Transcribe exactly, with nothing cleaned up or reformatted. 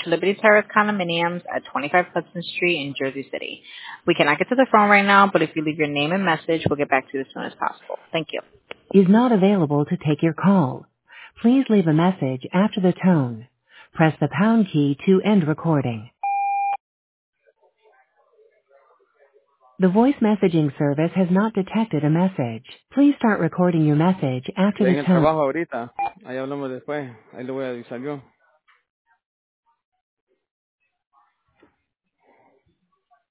Liberty Terrace Condominiums at twenty-five Hudson Street in Jersey City. We cannot get to the phone right now, but if you leave your name and message, we'll get back to you as soon as possible. Thank you. Is not available to take your call. Please leave a message after the tone. Press the pound key to end recording. The voice messaging service has not detected a message. Please start recording your message after En the el tone. trabajo ahorita. Ahí hablamos después. Ahí le voy a avisar yo.